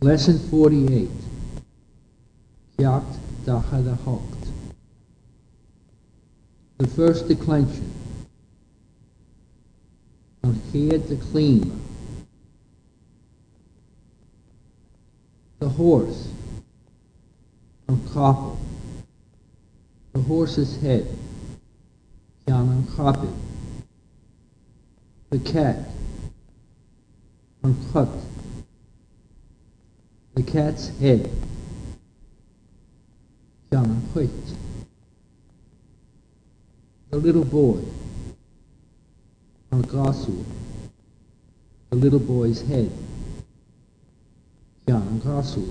Lesson 48. Ceacht Dachad Hocht. The first declension. An Chéad de Clíma. The horse. An Coppel. The horse's head. Ceann an Chapel. The cat. An Cut. The cat's head. Ceann an Chuit. The little boy. An Gasú. The little boy's head. Ceann an Gasú.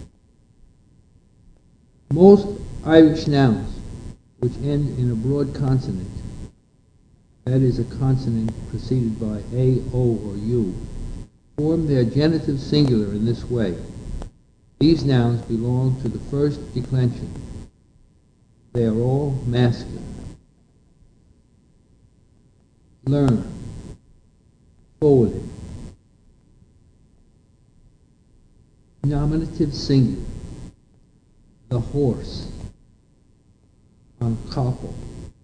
Most Irish nouns which end in a broad consonant, that is, a consonant preceded by A, O, or U, form their genitive singular in this way. These nouns belong to the first declension. They are all masculine. Learner, forwarded. Nominative singular. The horse. An Coppel.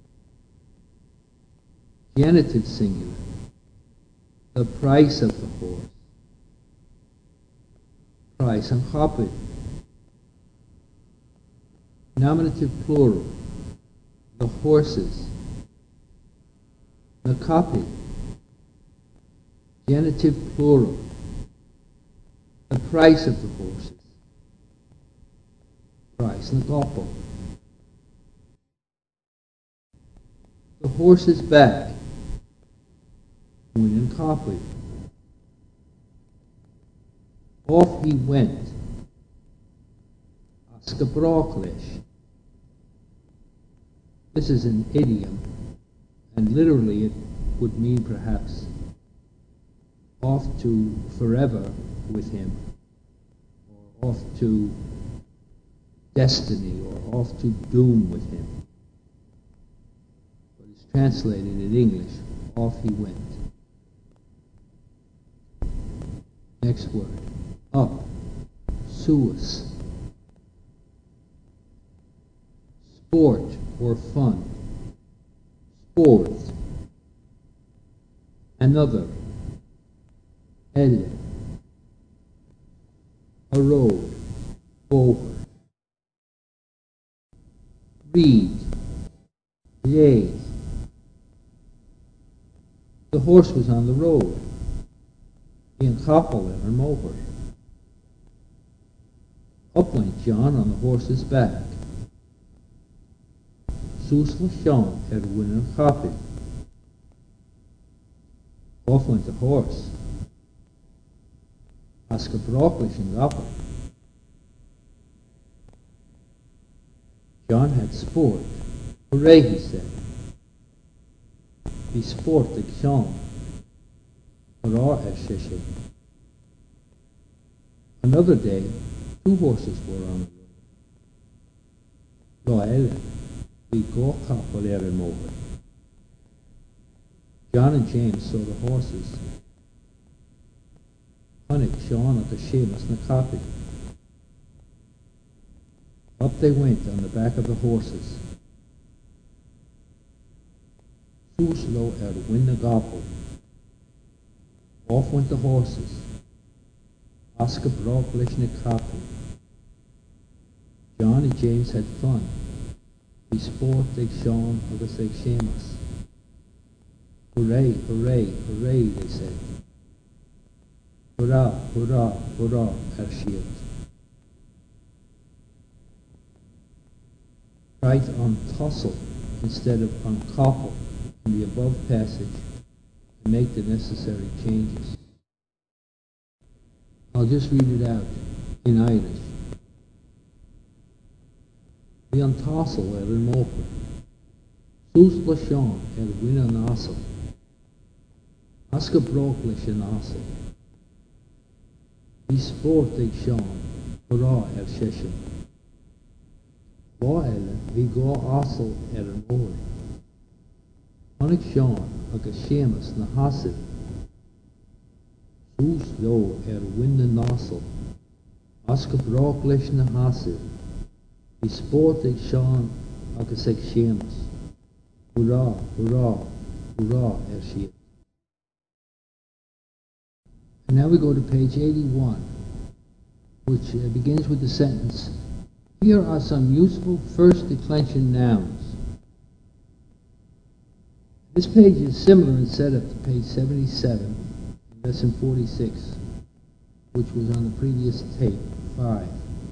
Genitive singular. The price of the horse. Price an Chapel. Nominative plural. The horses. The copy. Genitive plural. The price of the horses. Price an Coppel. The horse's back. Win an Coppel. Off he went. Oscar Brocklish. This is an idiom, and literally it would mean perhaps off to forever with him, or off to destiny, or off to doom with him. But it's translated in English, off he went. Next word. Up. Suus. Sport or fun. Sport. Another. Elle. A road. Over. Read. Yea. The horse was on the road. In Coppel and Moher. Up went John on the horse's back. Sus le Sean Win an Chapel. Off went the horse. Oscar Brocklish and Gapel. John had sport. Hooray, he said. He sported Sean. Hurrah, Eshishe. Another day, two horses were on the road. Loelle, we go Coppel and Moher. John and James saw the horses. Hunnick, Sean at the Seamus na Coppel. Up they went on the back of the horses. Suslo Win na Gapel. Off went the horses. Oscar Brocklish na Coppel. John and James had fun. We sport ag Sean agus ag Seamus. Hooray, hooray, hooray, they said. Hurrah, hurrah, hurrah, Shield. Write on tussle instead of on Coppel in the above passage and make the necessary changes. I'll just read it out in Irish. The an tussle Moher. Sus le Sean Win an Asel. Oscar Brocklish an Asel. He sport ag Sean. Hurrah, Sheshem. Loelle, we go Asel an Moher. Hunnick Sean agus Seamus na Hasid. Sus lo Win na Nasel. Oscar brach leis na hasir. Bhí sport ag seán agus ag séamas. Hurrah, hurrah, hurrah, siad. And now we go to page 81, which begins with the sentence, "Here are some useful first declension nouns." This page is similar in setup to page 77, lesson 46, which was on the previous tape, 5.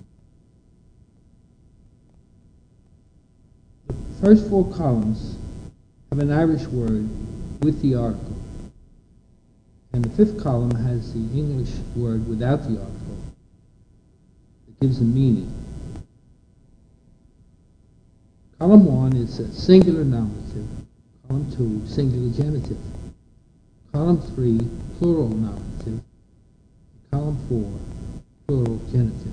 The first 4 columns have an Irish word with the article, and the 5th column has the English word without the article that gives the meaning. Column 1 is a singular nominative, column 2 singular genitive, column 3 plural nominative, column 4 plural genitive.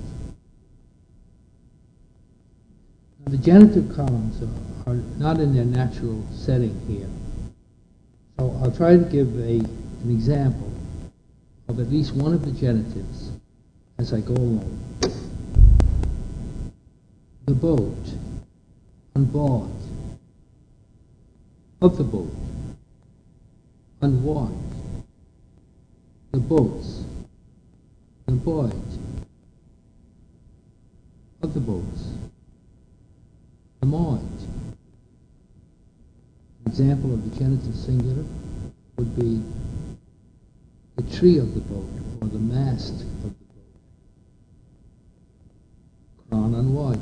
Now, the genitive columns are not in their natural setting here, so I'll try to give an example of at least one of the genitives as I go along. The boat, on board, of the boat, on board, the boats, the boys, of the boats, the moors. An example of the genitive singular would be the tree of the boat, or the mast of the boat. Crown on white.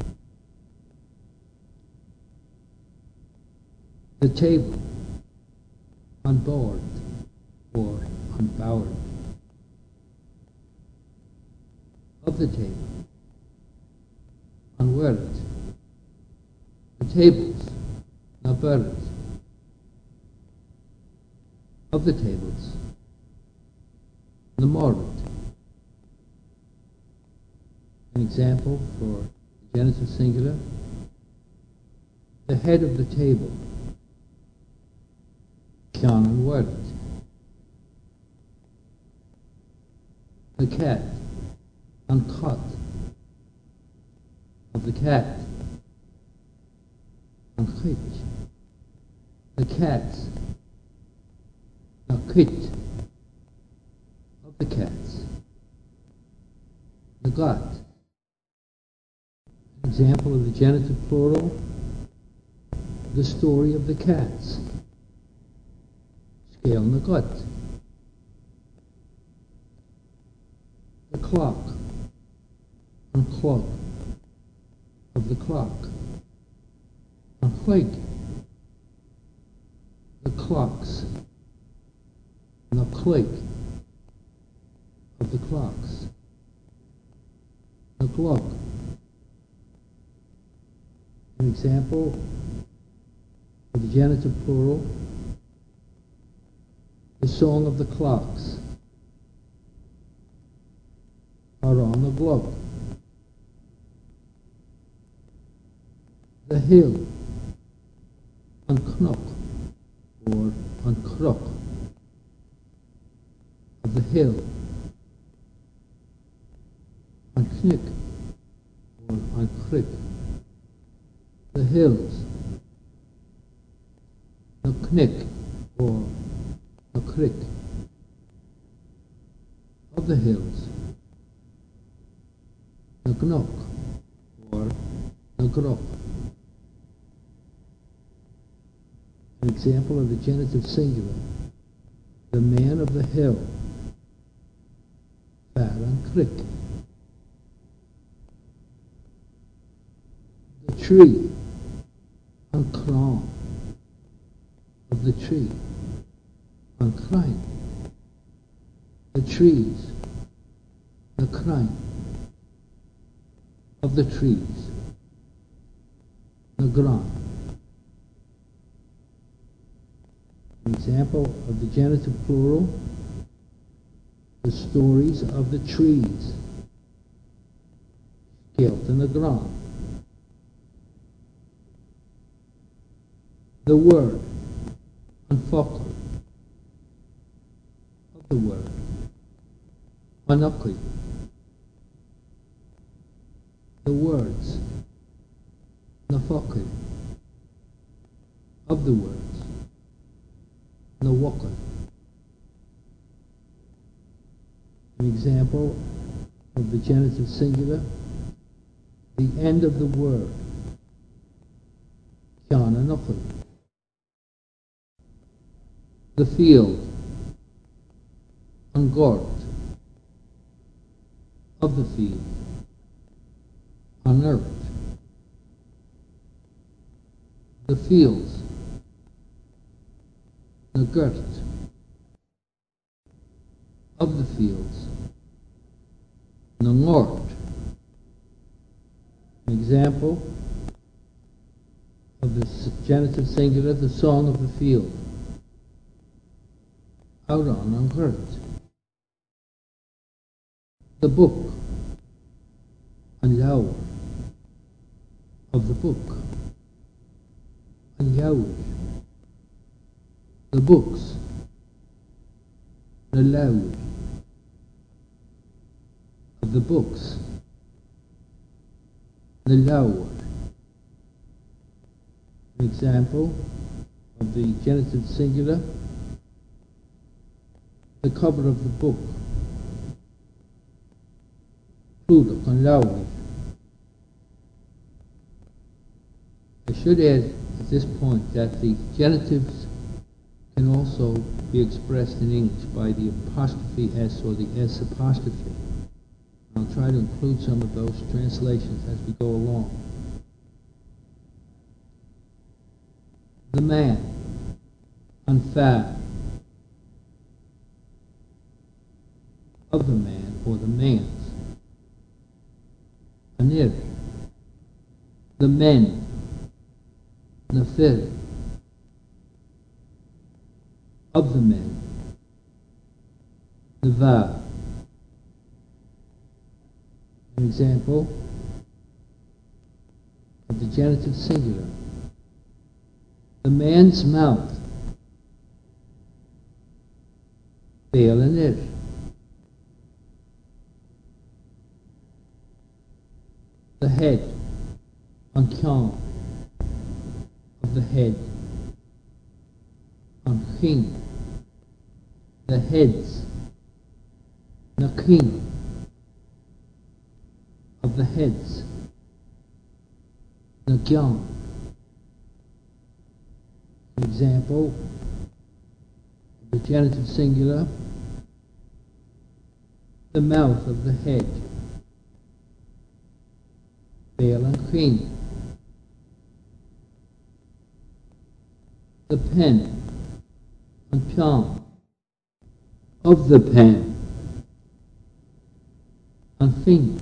The table, on board, or on board. Of the table, on word. The tables, na bird. Of the tables, the morrid. An example for the genitive singular, the head of the table, John and word. The cat, on cot. Of the cat, on chit. The cats, na kit. Of the cats, the got. An example of the genitive plural, the story of the cats, scale na got. The clock, on clock. Of the clock, on clig. The clocks, na clig. Of the clocks, the clock. An example of the genitive plural, the song of the clocks, are on the globe. The hill, on knock, or on crook. Of the hill, on knick, or on crick. The hills, no knick, or no crick. Of the hills, no knock, or no grok. An example of the genitive singular, the man of the hill, far on crick. The tree, on crown. Of the tree, on crine. The trees, the crine. Of the trees, the ground. An example of the genitive plural, the stories of the trees, scaled in the ground. The word, unfocal. Of the word, monocly. the words, nafakil, of the words, nawakil. An example of the genitive singular, the end of the word, kana nakil. The field, angort, of the field, unearthed. The fields, nagurt, of the fields, nangort. An example of the genitive singular, the song of the field, auran angurt. The book, anjawr, of the book, anjawr. The books, nalawr, of the books, nalawr. An example of the genitive singular, the cover of the book, pluto, kanlawi. I should add at this point that the genitives can also be expressed in English by the apostrophe S or the S apostrophe. I'll try to include some of those translations as we go along. The man, anfa, of the man or the man's, anir, the men, nafir, of the men, nava. An example of the genitive singular, the man's mouth, bail and ir. The head, ankyan, of the head, ankhin, the heads, nakin, of the heads, nagyan. An example of the genitive singular, the mouth of the head, bail and khin. The pen, and palm, of the pen, and fin.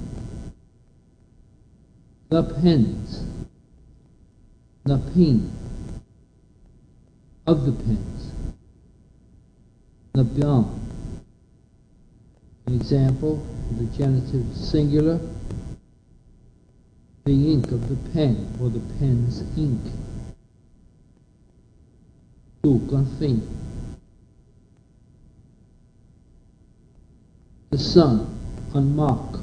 The pens, the pin, of the pens, the beyond. An example of the genitive singular, the ink of the pen or the pen's ink. Duk and fin. The sun, and mark,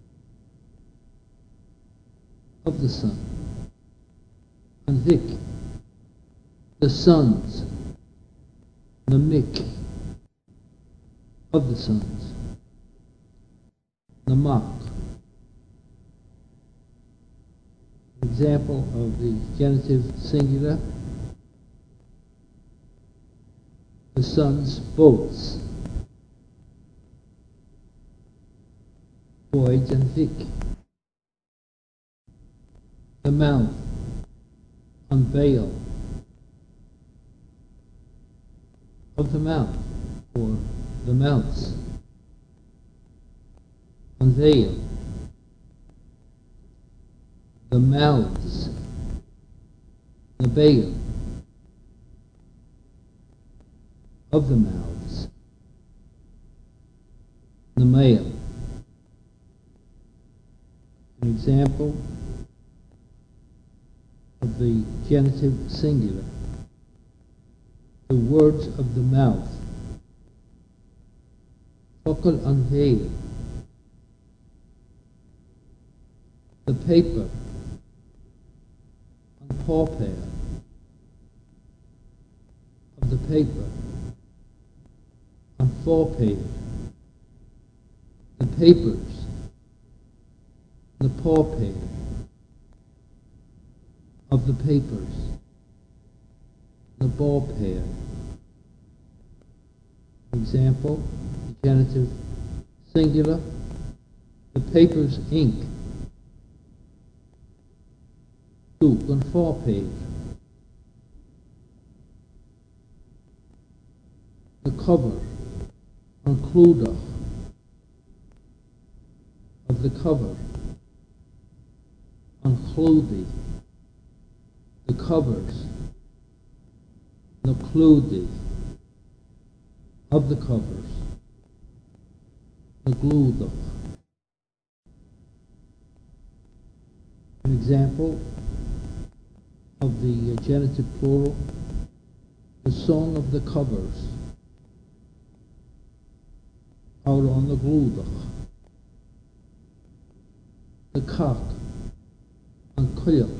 of the sun, and Vic, the sons, the Mick, of the sons, the mark. Example of the genitive singular, the sons' boats, Boyd and Vic. The mouth, unveil, of the mouth, or the mouths, unveil, the mouths, the veil, of the mouths, the male. An example of the genitive singular, the words of the mouth, focal unveil, the paper, on pawpair, of the paper, on forepair, the papers, the pawpair, of the papers, the ball pair. Example, the genitive singular, the paper's ink. Two, on forepair. The cover, on cluda, of the cover, on cludy, the covers, the cludy, of the covers, the gluda. An example of the genitive plural, the song of the covers, out on the gluda. The cock, on kuyak,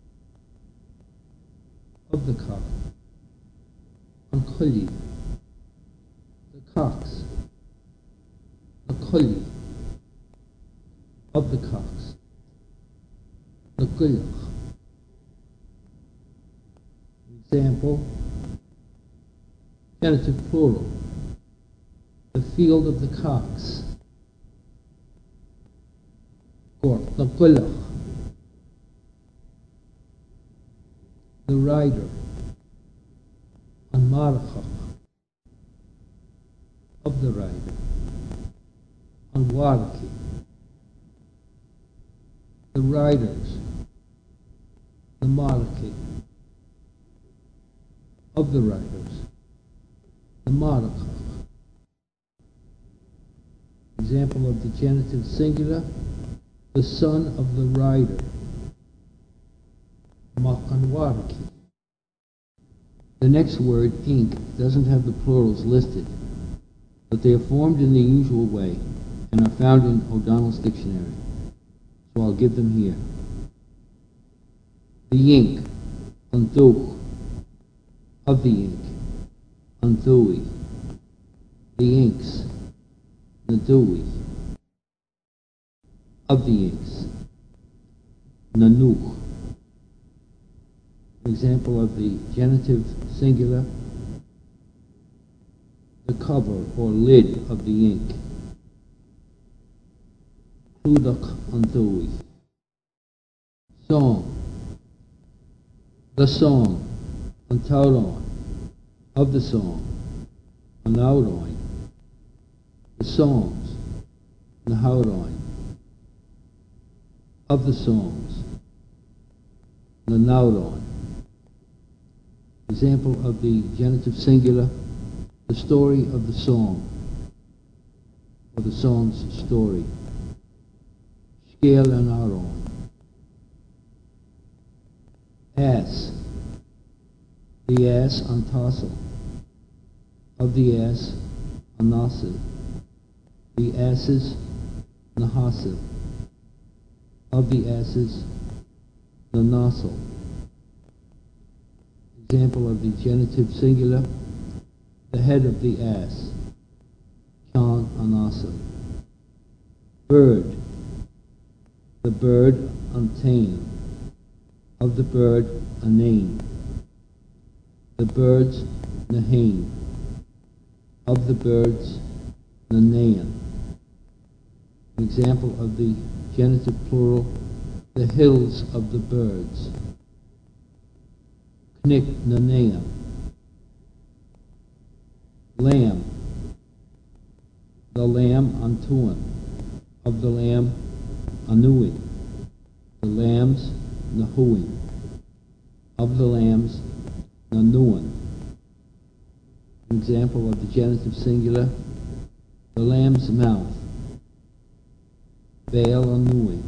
of the cock, on kulli. The cocks, the kulli, of the cocks, the kuyak. Example, genitive plural, the field of the cocks, or the kuyak. The rider, on marachach, of the rider, on warki. The riders, the maraki, of the riders, the marachach. Example of the genitive singular, the son of the rider, makan warki. The next word, ink, doesn't have the plurals listed, but they are formed in the usual way and are found in O'Donnell's dictionary, so I'll give them here. The ink, unduch, of the ink, undui. The inks, nadui, of the inks, nanuch. An example of the genitive singular, the cover or lid of the ink, kludak andui. Song, the song, antauron, of the song, anauroin. The songs, nahauroin, of the songs, nanauroin. Example of the genitive singular, the story of the song, or the song's story. Shkel and Aron. Ass, the ass on tassel, of the ass on nasil. The asses, nahasil, of the asses, nanasil. Example of the genitive singular, the head of the ass, chan anasil. Bird, the bird untamed, of the bird a name. The birds nahain, of the birds nanayan. An example of the genitive plural, the hills of the birds. Knik nanayam. Lamb, the lamb antuan, of the lamb anuin. The lambs nahuin, of the lambs nanuan. An example of the genitive singular, the lamb's mouth, veil anuin.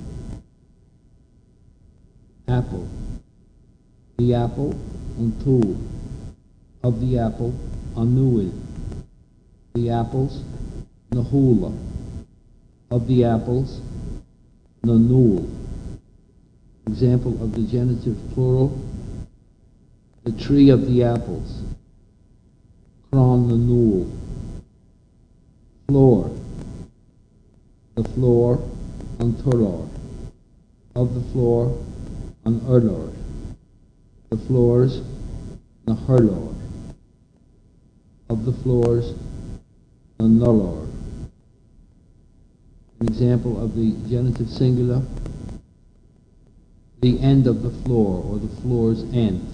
Apple, the apple untu, of the apple anuil. The apples nahula, of the apples nanul. Example of the genitive plural, the tree of the apples, Kron the nul, floor, the floor, on Toror, of the floor, on Erlor, the floors, the Herlor, of the floors, the Nullor. An example of the genitive singular, the end of the floor, or the floor's end,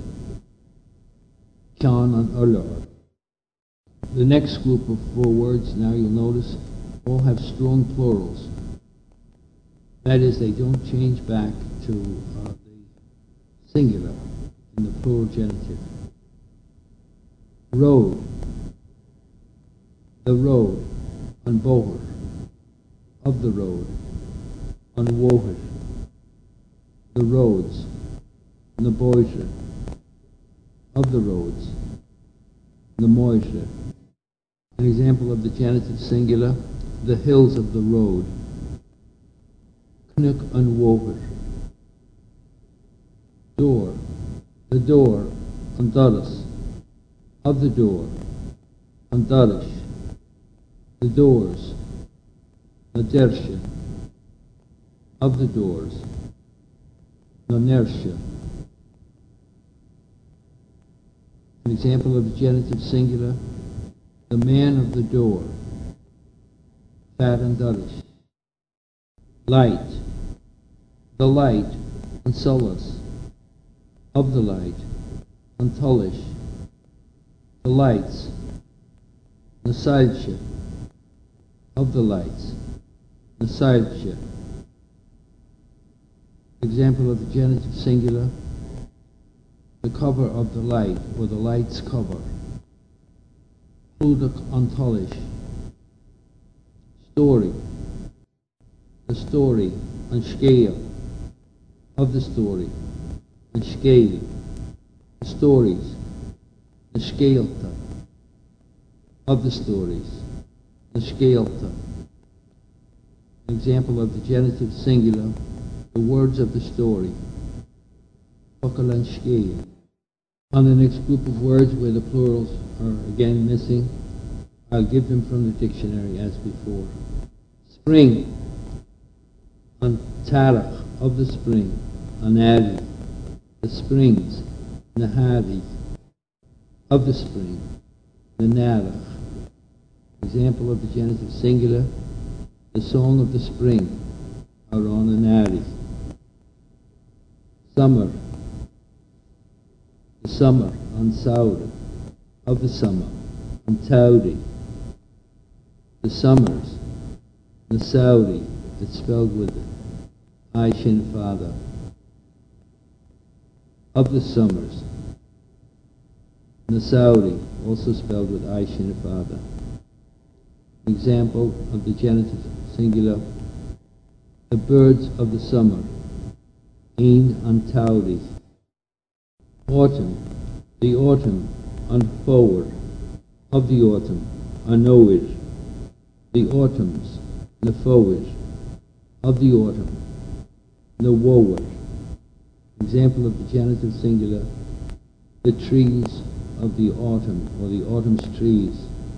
Kyan on Erlor. The next group of 4 words, now you'll notice, all have strong plurals. That is, they don't change back to the singular in the plural genitive. Road, the road, on Boher, of the road, on Woher, the roads, on the Boisher, of the roads, the Moisher. An example of the genitive singular, the hills of the road, Knuk on Woher. Door, the door, on Doris, of the door, on Darish, the doors, the Dersha, of the doors, the Nersha. An example of the genitive singular, the man of the door, Fat and Darish. Light, the light, on Solus, of the light, on Tulish, the lights, the Sidesha, of the lights, the Sidesha. Example of the genitive singular, the cover of the light, or the light's cover, Pludak on Tulish. Story, the story, on scale, of the story, on scale, the stories, the scaleta, of the stories, the scaleta. An example of the genitive singular, the words of the story, Pokalan scale. On the next group of words where the plurals are again missing, I'll give them from the dictionary as before. Spring, on Tarach, of the spring, on Adi, the springs, Nahadi, of the spring, the Narach. Example of the genitive singular, the song of the spring, Aron and Adi. Summer, the summer, on Sauda, of the summer, on Taudi, the summers, the Saudi, it's spelled with Aishin father, of the summers, the Saudi, also spelled with Aishin father. Example of the genitive singular, the birds of the summer, Ein on Taudi. Autumn, the autumn, on forward, of the autumn, on Oid, the autumns, the forward, of the autumn, the wower. Example of the genitive singular, the trees of the autumn, or the autumn's trees,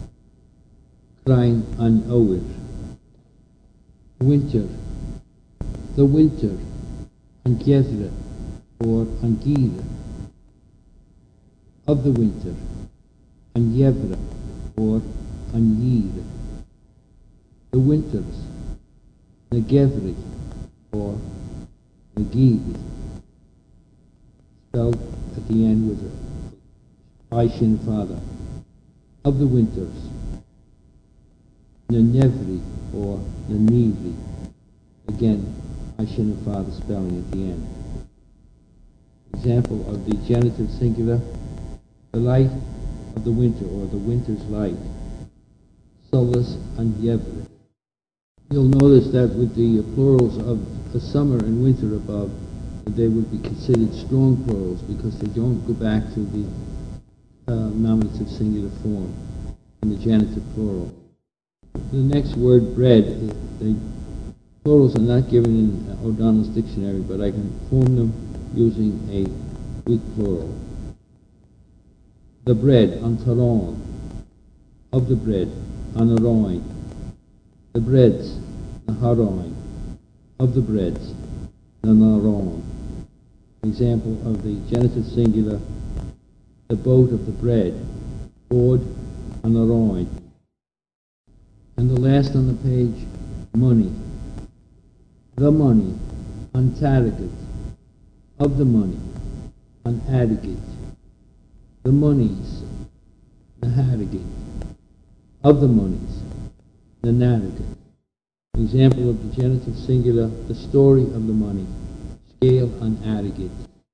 Krain on Oid. Winter, the winter, on Gezra, or on Gira, of the winter, on Yevra, or on Yir. The winters, the Gevri, or the Giri, spelled at the end with Aishin father, of the winters, the Nevri, or the Nivri, again Aishin father spelling at the end. Example of the genitive singular, the light of the winter, or the winter's light, Solus and Yevri. You'll notice that with the plurals of the summer and winter above, they would be considered strong plurals because they don't go back to the nominative singular form in the genitive plural. The next word, bread, they Plurals are not given in O'Donnell's dictionary, but I can form them using a weak plural. The bread, antaron. Of the bread, anaroin. The breads, naharoin. Of the breads, nanaron. Example of the genitive singular, the boat of the bread, board, anaroin. And the last on the page, money. The money, antaragat. Of the money, anadagat. The monies, nahadagat. Of the monies, nanadagat. Example of the genitive singular, the story of the money, scale anadagat.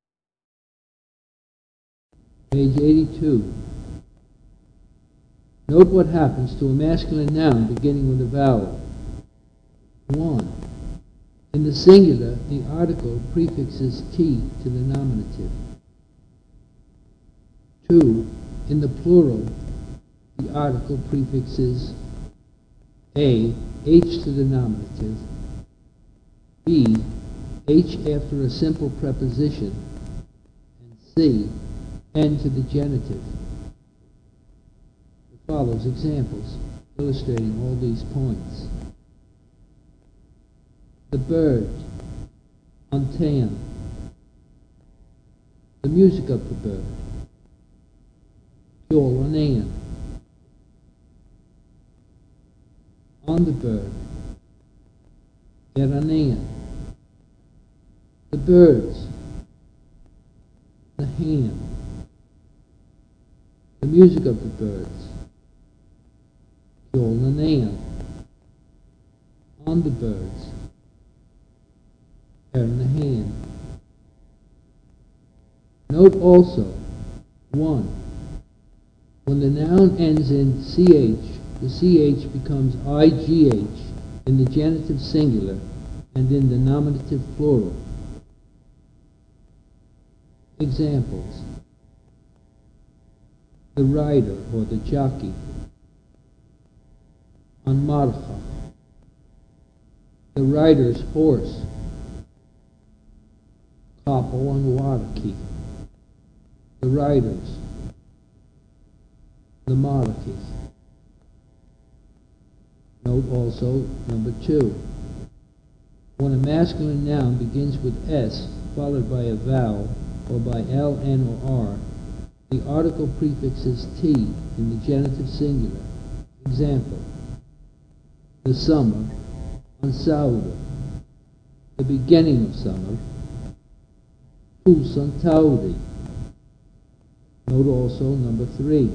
Page 82. Note what happens to a masculine noun beginning with a vowel. 1. In the singular, the article prefixes T to the nominative. 2. In the plural, the article prefixes A, H to the nominative, B, H after a simple preposition, and C, N to the genitive. It follows examples illustrating all these points. The bird, antean. The music of the bird, kyolanean. On the bird, eranean. The birds, the hand. The music of the birds, kyolanean. On the birds, in the hand. Note also, 1. When the noun ends in CH, the CH becomes IGH in the genitive singular and in the nominative plural. Examples. The rider or the jockey. On marcha. The rider's horse. Kapo on waraki. The riders. The marakis. Note also number 2. When a masculine noun begins with S followed by a vowel or by L, N, or R, the article prefixes T in the genitive singular. Example. The summer, on Sauda. The beginning of summer, Pus on Taudi. Note also number 3.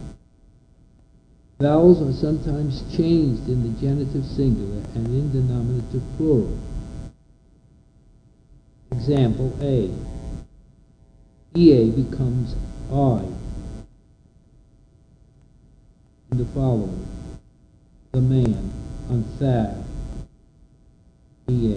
Vowels are sometimes changed in the genitive singular and in the nominative plural. Example A. EA becomes I. In the following. The man, on Thad. EA.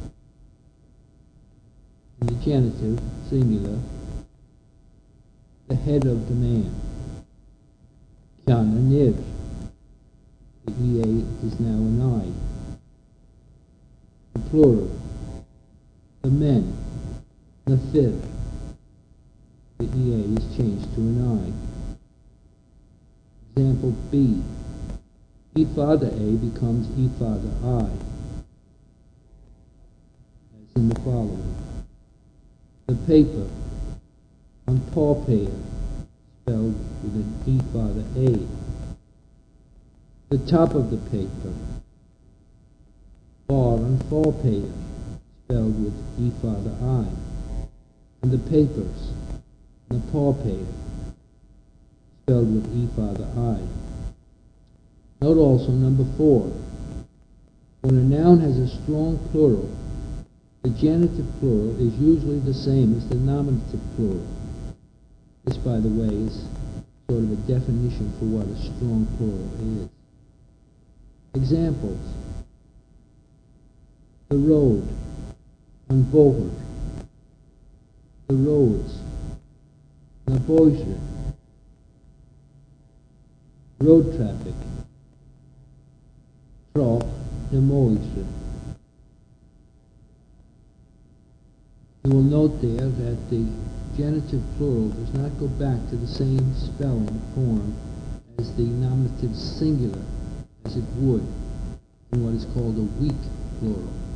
In the genitive singular, the head of the man. Kana Niv. The EA is now an I. The plural. The men. Nafir. The EA is changed to an I. Example B. Father A becomes Father I. As in the following. The paper. On Paupeia. Spelled with an Father A. The top of the paper. Bar on Paupeia. Spelled with Father I. And the papers. The Paupeia. Spelled with Father I. Note also number 4. When a noun has a strong plural, the genitive plural is usually the same as the nominative plural. This, by the way, is sort of a definition for what a strong plural is. Examples. The road, on Bohur. The roads, na Boisre. Road traffic, Troch, na Moisre. You will note there that the genitive plural does not go back to the same spelling form as the nominative singular as it would in what is called a weak plural.